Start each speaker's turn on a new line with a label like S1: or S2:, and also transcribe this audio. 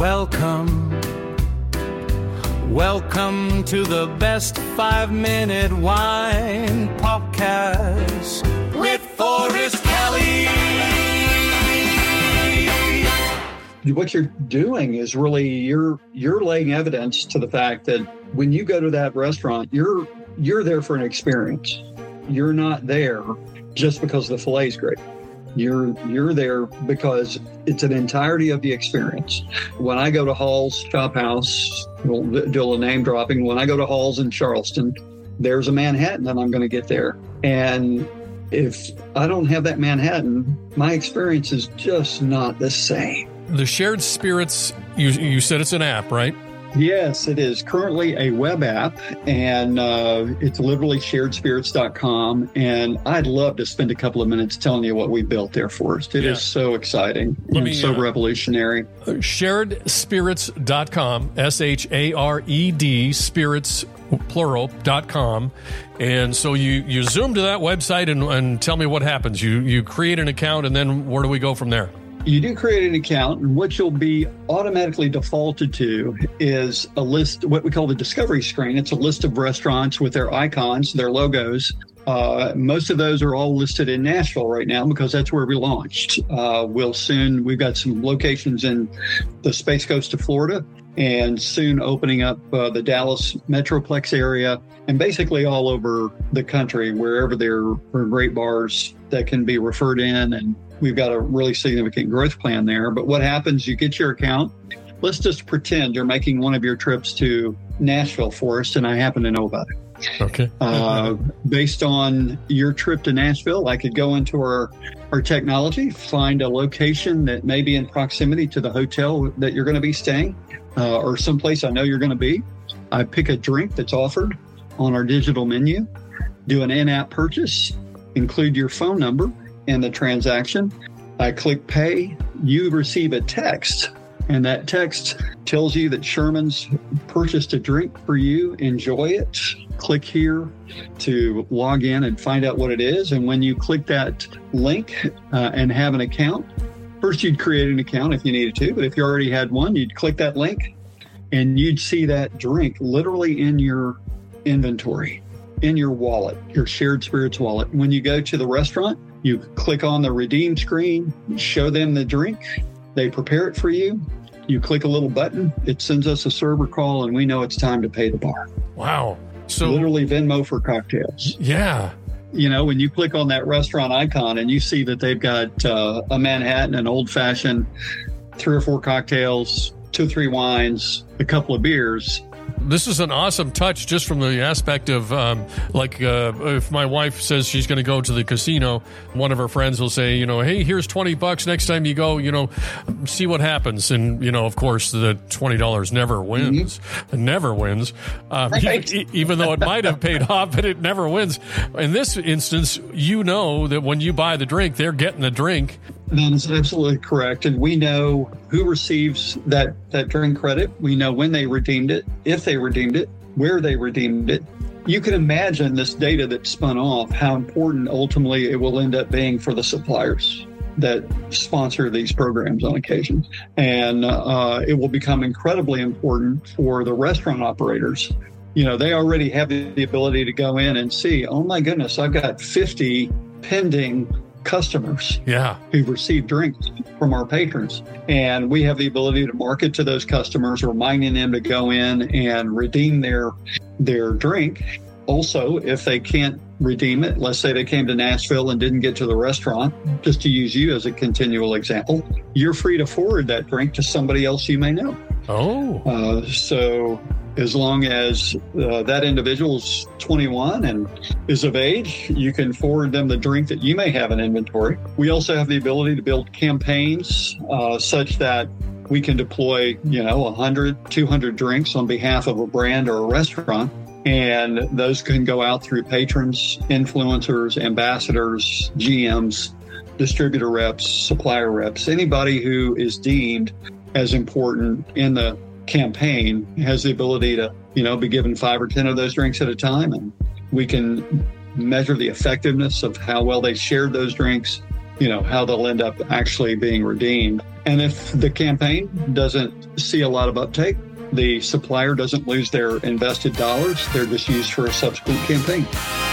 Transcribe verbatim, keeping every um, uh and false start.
S1: Welcome, welcome to the best five-minute wine podcast with Forrest Kelly.
S2: What you're doing is really you're you're laying evidence to the fact that when you go to that restaurant, you're you're there for an experience. You're not there just because the filet is great. You're you're there because it's an entirety of the experience. When I go to Hall's Chop House, we'll do a name dropping. When I go to Hall's in Charleston, there's a Manhattan that I'm going to get there. And if I don't have that Manhattan, my experience is just not the same.
S3: The Shared Spirits, you you said it's an app, right?
S2: Yes, it is currently a web app, and uh, it's literally shared spirits dot com. And I'd love to spend a couple of minutes telling you what we built there for us. It yeah. is so exciting Let and me, so uh, revolutionary.
S3: shared spirits dot com, S H A R E D, spirits, plural, dot com. And so you, you zoom to that website and, and tell me what happens. You, you create an account, and then where do we go from there?
S2: You do create an account, and what you'll be automatically defaulted to is a list, what we call the discovery screen. It's a list of restaurants with their icons, their logos. Uh, most of those are all listed in Nashville right now because that's where we launched. Uh, we'll soon, we've got some locations in the Space Coast of Florida, and soon opening up uh, the Dallas Metroplex area, and basically all over the country, wherever there are great bars that can be referred in. And we've got a really significant growth plan there. But what happens, you get your account. Let's just pretend you're making one of your trips to Nashville, Forrest, and I happen to know about it.
S3: Okay.
S2: uh, based on your trip to Nashville, I could go into our, our technology, find a location that may be in proximity to the hotel that you're going to be staying, uh, or someplace I know you're going to be. I pick a drink that's offered on our digital menu, do an in-app purchase, include your phone number in the transaction. I click pay. You receive a text, and that text tells you that Sherman's purchased a drink for you. Enjoy it. Click here to log in and find out what it is. And when you click that link uh, and have an account, first you'd create an account if you needed to, but if you already had one, you'd click that link and you'd see that drink literally in your inventory, in your wallet, your Shared Spirits wallet. When you go to the restaurant, you click on the redeem screen, show them the drink, they prepare it for you. You click a little button, it sends us a server call, and we know it's time to pay the bar.
S3: Wow. So
S2: literally Venmo for cocktails.
S3: Yeah.
S2: You know, when you click on that restaurant icon and you see that they've got uh, a Manhattan, an old fashioned, three or four cocktails, two or three wines, a couple of beers.
S3: This is an awesome touch just from the aspect of, um, like, uh, if my wife says she's going to go to the casino, one of her friends will say, you know, hey, here's twenty bucks. Next time you go, you know, see what happens. And, you know, of course, the twenty dollars never wins. Mm-hmm. It never wins. Um, right. e- even though it might have paid off, but it never wins. In this instance, you know that when you buy the drink, they're getting the drink.
S2: That is absolutely correct. And we know who receives that, that drink credit. We know when they redeemed it, if they redeemed it, where they redeemed it. You can imagine this data that spun off, how important ultimately it will end up being for the suppliers that sponsor these programs on occasion. And uh, it will become incredibly important for the restaurant operators. You know, they already have the ability to go in and see, oh my goodness, I've got fifty pending customers
S3: yeah.
S2: who've received drinks from our patrons. And we have the ability to market to those customers, reminding them to go in and redeem their their drink. Also, if they can't redeem it, let's say they came to Nashville and didn't get to the restaurant, just to use you as a continual example, you're free to forward that drink to somebody else you may know.
S3: Oh.
S2: Uh, so as long as uh, that individual is twenty-one and is of age, you can forward them the drink that you may have in inventory. We also have the ability to build campaigns uh, such that we can deploy, you know, one hundred, two hundred drinks on behalf of a brand or a restaurant. And those can go out through patrons, influencers, ambassadors, G Ms, distributor reps, supplier reps. Anybody who is deemed as important in the campaign has the ability to, you know, be given five or ten of those drinks at a time. And we can measure the effectiveness of how well they shared those drinks, you know, how they'll end up actually being redeemed. And if the campaign doesn't see a lot of uptake, the supplier doesn't lose their invested dollars. They're just used for a subsequent campaign.